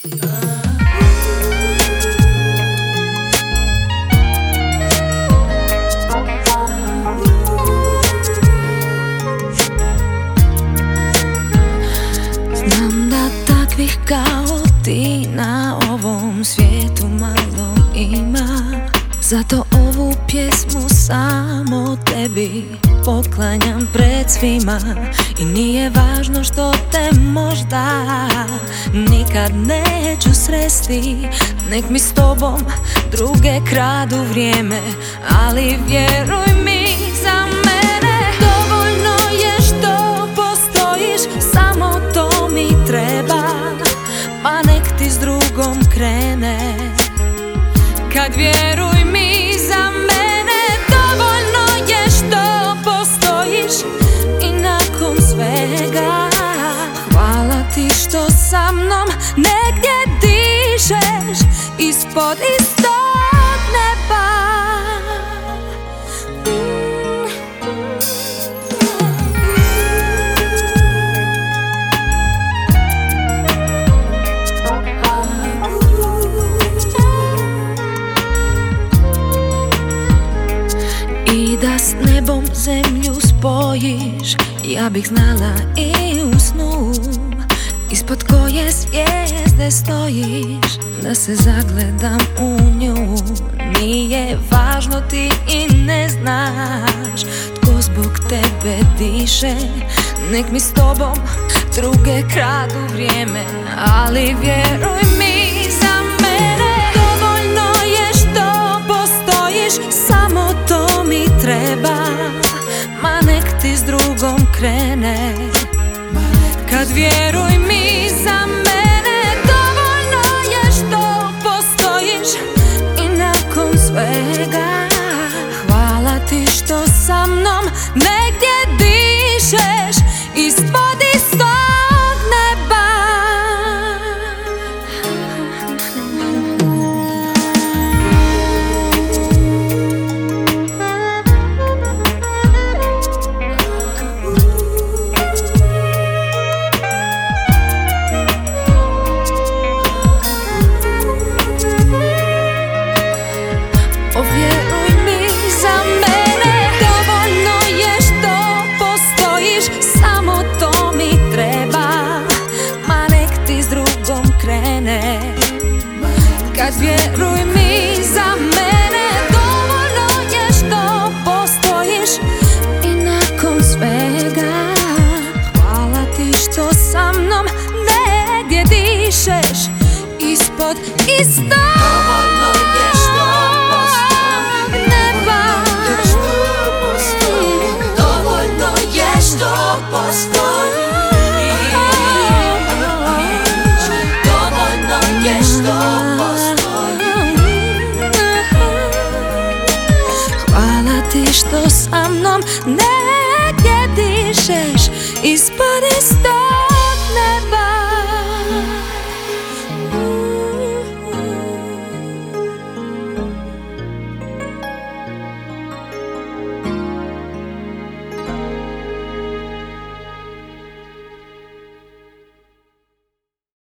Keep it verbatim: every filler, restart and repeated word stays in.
Znam da takvih kao ti na ovom svijetu malo ima, zato ovu pjesmu samo tebi poklanjam pred svima. I nije važno što te možda nikad neću sresti, nek mi s tobom druge kradu vrijeme, ali vjeruj mi za mene dovoljno je što postojiš, samo to mi treba, pa nek ti s drugom krene. Kad vjeruj mi za mene dovoljno je što postojiš i nakon svega hvala ti što sa mnom negdje dišeš ispod istog neba. I da s nebom zemlju spojiš, ja bih znala i u snu ispod koje zvijezde stojiš, da se zagledam u nju. Nije važno ti i ne znaš tko zbog tebe diše, nek mi s tobom druge kradu vrijeme, ali vjeruj mi za mene dovoljno je što postojiš, samo to mi treba, ma nek ti s drugom krene. Kad vjeruj mi za mene dovoljno je što postojiš i nakon svega hvala ti što sa mnom negdje dišeš ispod istog neba. Vjeruj mi za mene dovoljno je što postojiš, samo to mi treba, ma nek ti s drugom krene. Kad vjeruj mi za mene dovoljno je što postojiš i nakon svega hvala ti što sa mnom negdje dišeš ispod istog. Hvala ti što sa mnom negdje dišeš ispod istog.